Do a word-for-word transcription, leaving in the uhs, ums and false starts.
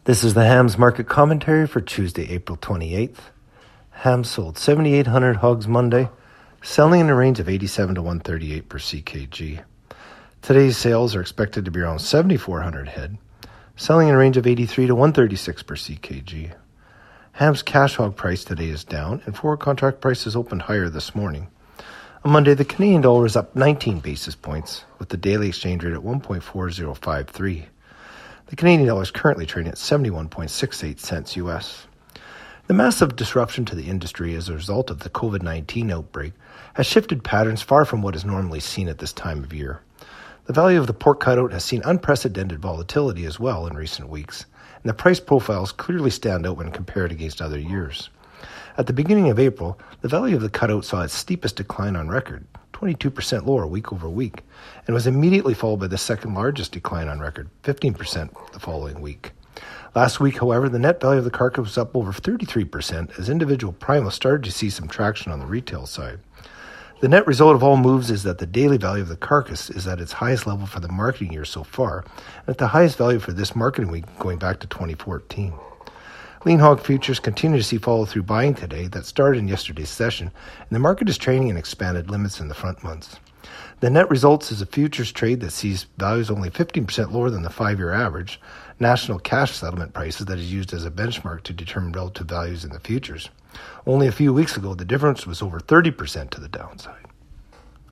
This is the hams market commentary for Tuesday, April twenty-eighth. Hams sold seventy-eight hundred hogs Monday, selling in a range of eighty-seven to one thirty-eight per C K G. Today's sales are expected to be around seventy-four hundred head, selling in a range of eighty-three to one thirty-six per C K G. Hams cash hog price today is down, and forward contract prices opened higher this morning. On Monday, the Canadian dollar is up nineteen basis points, with the daily exchange rate at one point four zero five three. The Canadian dollar is currently trading at seventy-one point six eight cents U S. The massive disruption to the industry as a result of the covid nineteen outbreak has shifted patterns far from what is normally seen at this time of year. The value of the pork cutout has seen unprecedented volatility as well in recent weeks, and the price profiles clearly stand out when compared against other years. At the beginning of April, the value of the cutout saw its steepest decline on record, twenty-two percent lower week over week, and was immediately followed by the second largest decline on record, fifteen percent the following week. Last week, however, the net value of the carcass was up over thirty-three percent as individual primals started to see some traction on the retail side. The net result of all moves is that the daily value of the carcass is at its highest level for the marketing year so far, and at the highest value for this marketing week going back to twenty fourteen. Lean hog futures continue to see follow-through buying today that started in yesterday's session, and the market is trading in expanded limits in the front months. The net results is a futures trade that sees values only fifteen percent lower than the five-year average, national cash settlement prices that is used as a benchmark to determine relative values in the futures. Only a few weeks ago, the difference was over thirty percent to the downside.